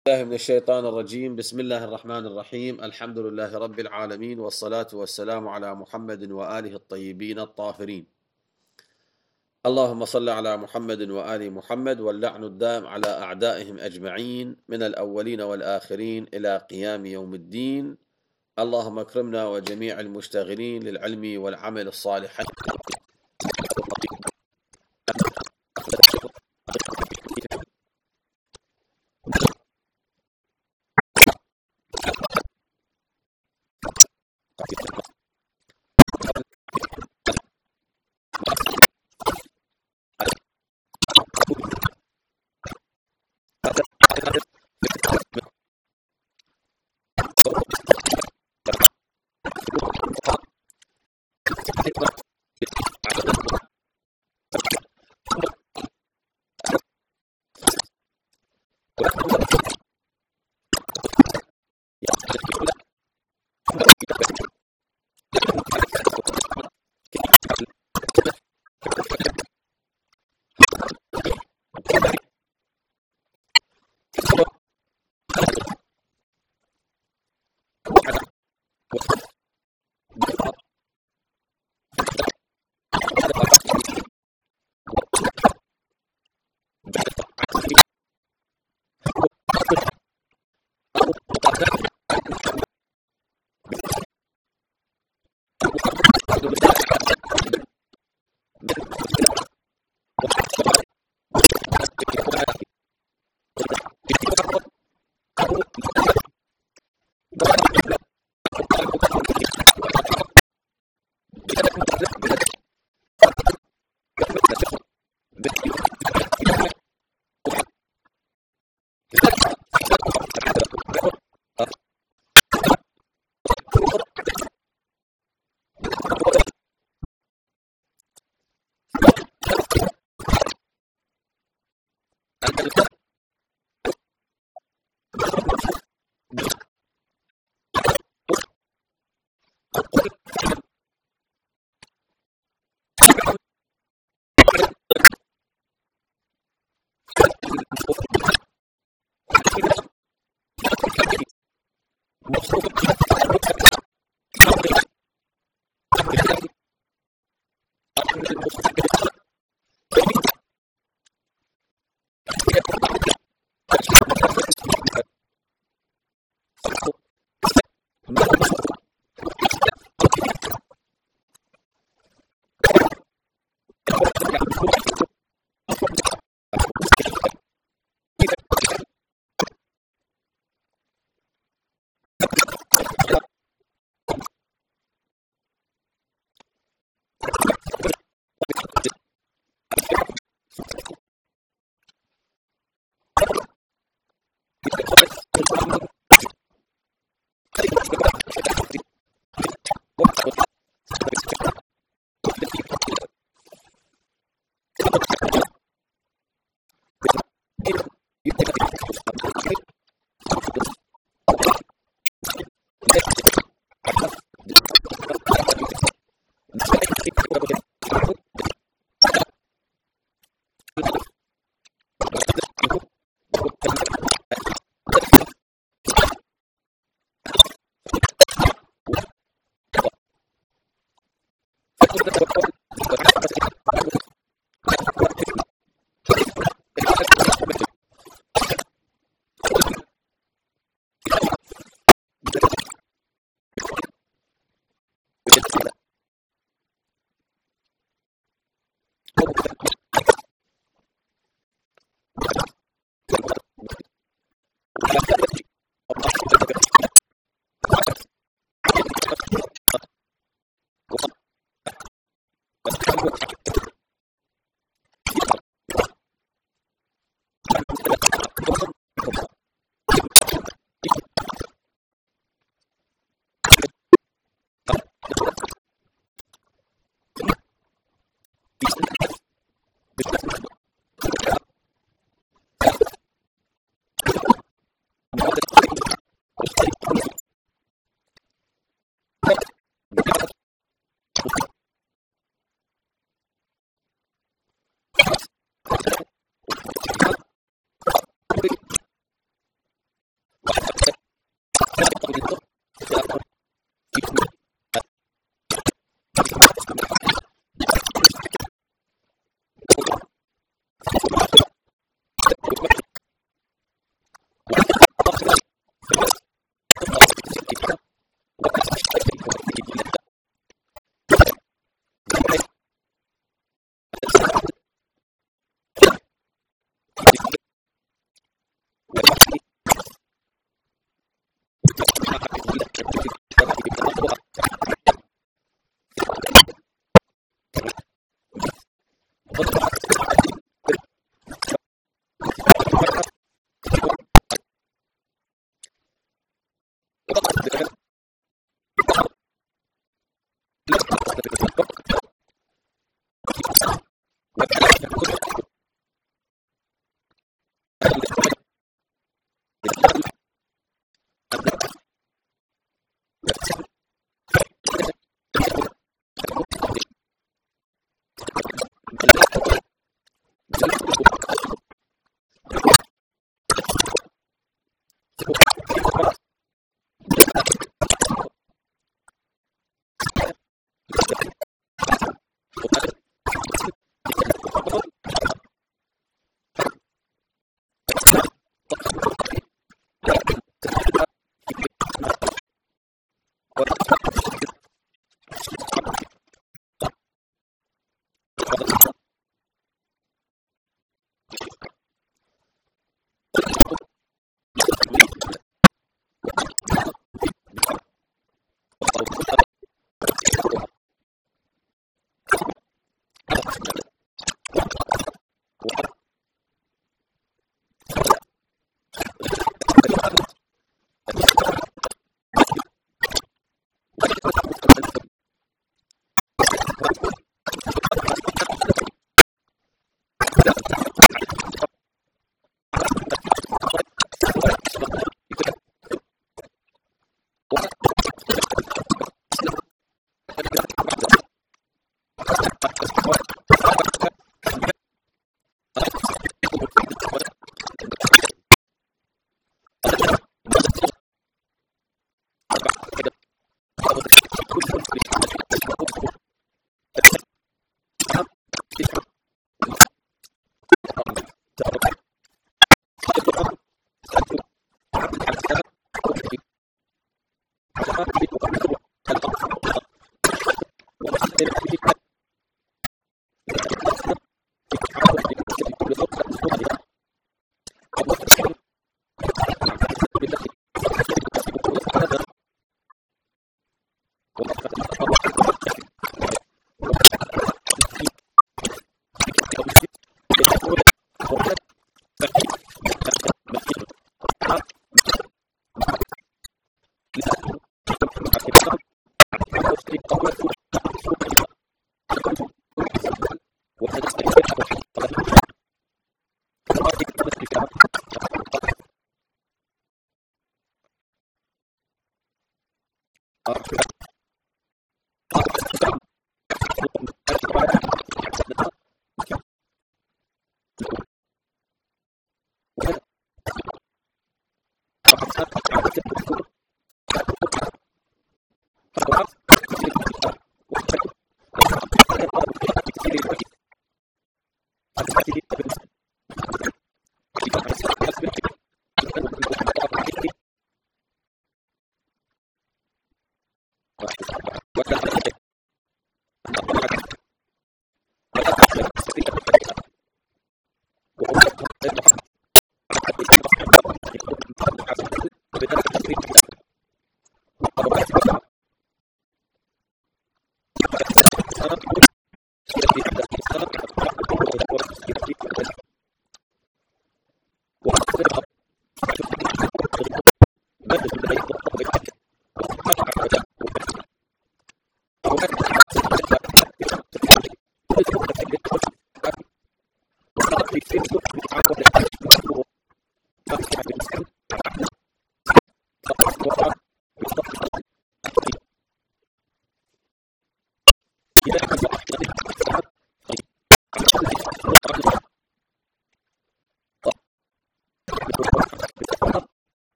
الله من الشيطان الرجيم. بسم الله الرحمن الرحيم. الحمد لله رب العالمين، والصلاة والسلام على محمد وآله الطيبين الطاهرين. اللهم صل على محمد وآل محمد، واللعن الدام على أعدائهم أجمعين من الأولين والآخرين إلى قيام يوم الدين. اللهم اكرمنا وجميع المشتغلين للعلم والعمل الصالحين.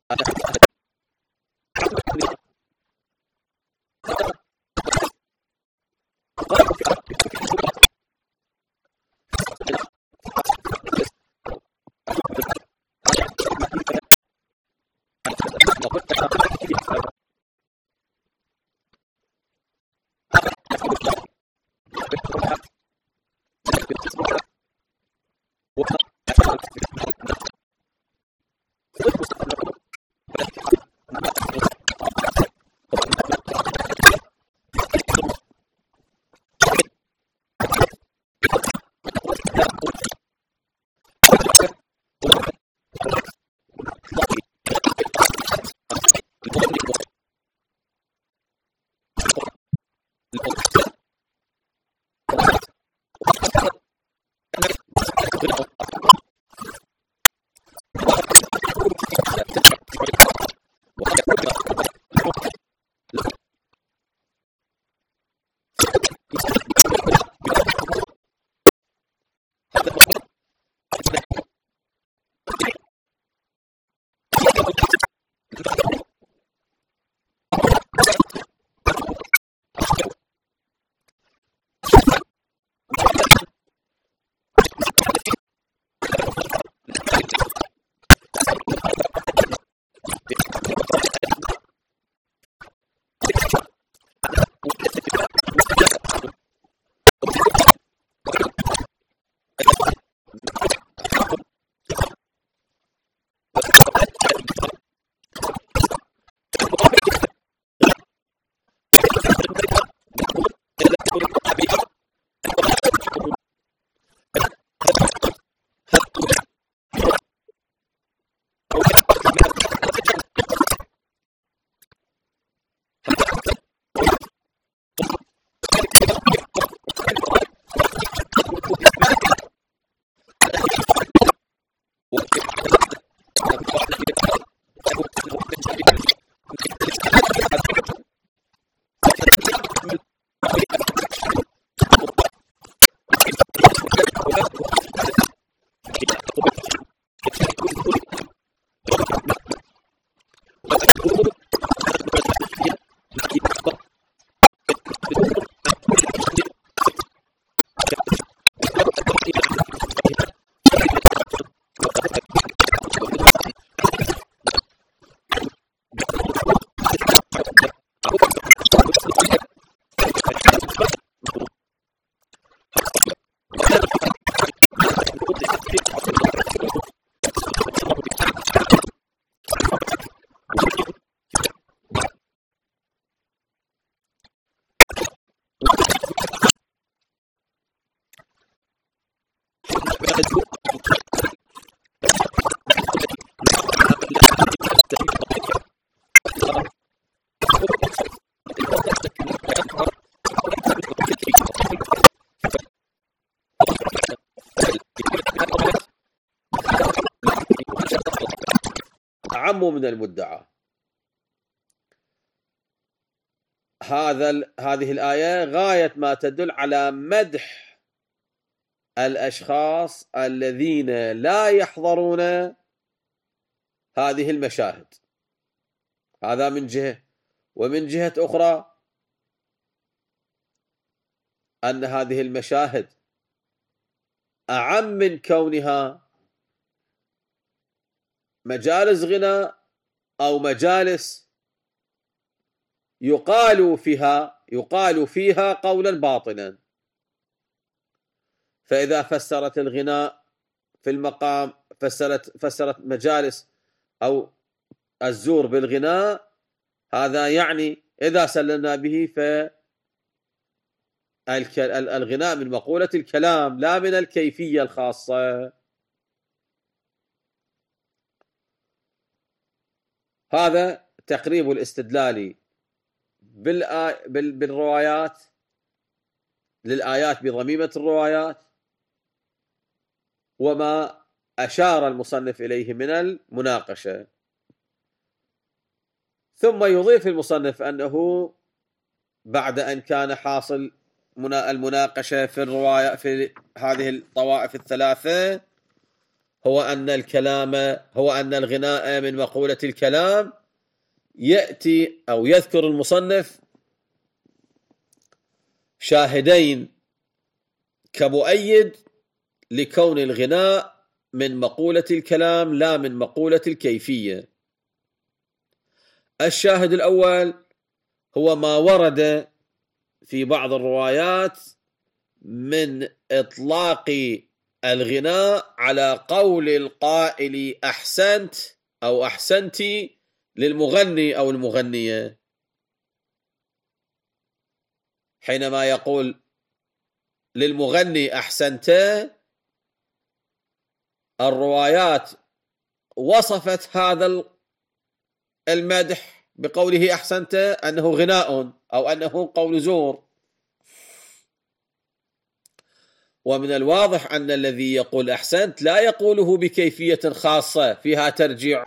أعم من المدعى. هذه الآية غاية ما تدل على مدح الأشخاص الذين لا يحضرون هذه المشاهد، هذا من جهة. ومن جهة أخرى أن هذه المشاهد أعم من كونها مجالس غناء أو مجالس يقال فيها قولا باطلا. فإذا فسرت الغناء في المقام فسرت مجالس أو الزور بالغناء، هذا يعني إذا سلمنا به فالغناء من مقولة الكلام لا من الكيفية الخاصة. هذا تقريب الاستدلال بالروايات للآيات بضميمة الروايات، وما أشار المصنف إليه من المناقشة. ثم يضيف المصنف أنه بعد أن كان حاصل المناقشة في الرواية في هذه الطوائف الثلاثة، هو أن الغناء من مقولة الكلام. يأتي أو يذكر المصنف شاهدين كمؤيد لكون الغناء من مقولة الكلام لا من مقولة الكيفية. الشاهد الأول هو ما ورد في بعض الروايات من إطلاق الغناء على قول القائل أحسنت أو أحسنتي للمغني أو المغنية، حينما يقول للمغني أحسنت، الروايات وصفت هذا المدح بقوله أحسنت أنه غناء أو أنه قول زور. ومن الواضح أن الذي يقول أحسنت لا يقوله بكيفية خاصة فيها ترجيع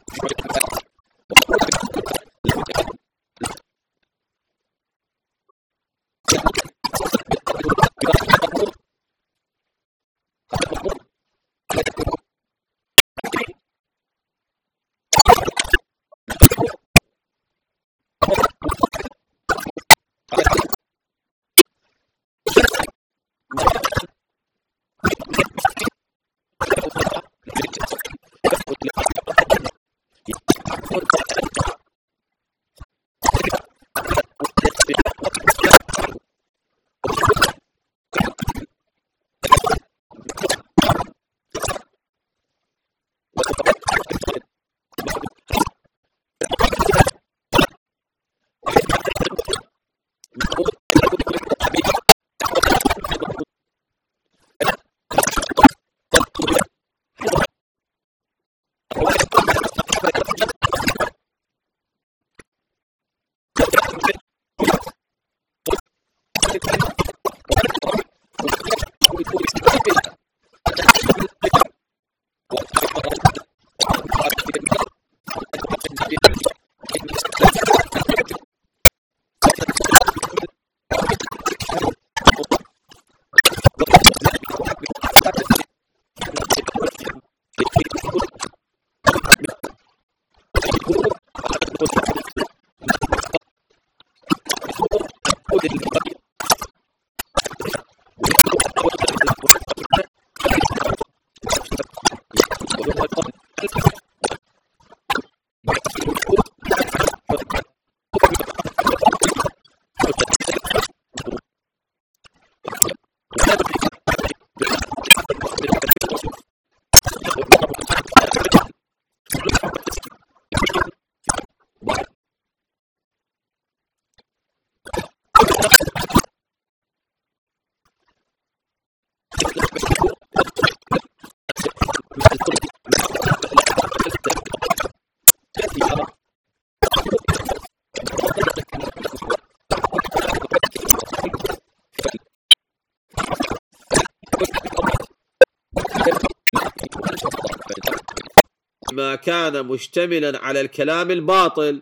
ما كان مشتملا على الكلام الباطل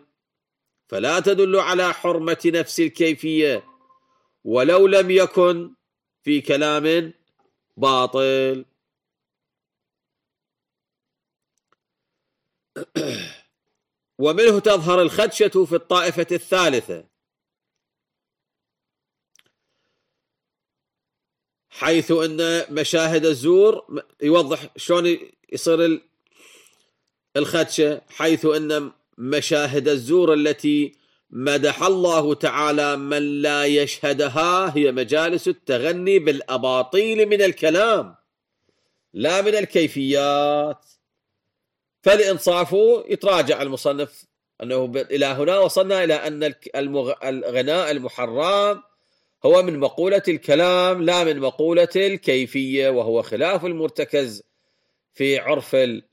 فلا تدل على حرمة نفس الكيفية ولو لم يكن في كلام باطل. ومنه تظهر الخدشة في الطائفة الثالثة، حيث أن مشاهد الزور يوضح شلون يصير الخدشة، حيث أن مشاهد الزور التي مدح الله تعالى من لا يشهدها هي مجالس التغني بالأباطيل من الكلام لا من الكيفيات. فالإنصاف يتراجع المصنف أنه إلى هنا وصلنا إلى أن الغناء المحرم هو من مقولة الكلام لا من مقولة الكيفية، وهو خلاف المرتكز في عرف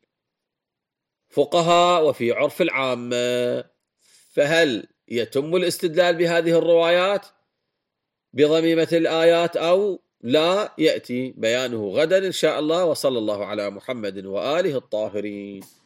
الفقهاء وفي عرف العامة. فهل يتم الاستدلال بهذه الروايات بضميمة الآيات أو لا؟ يأتي بيانه غدا إن شاء الله. وصلى الله على محمد وآله الطاهرين.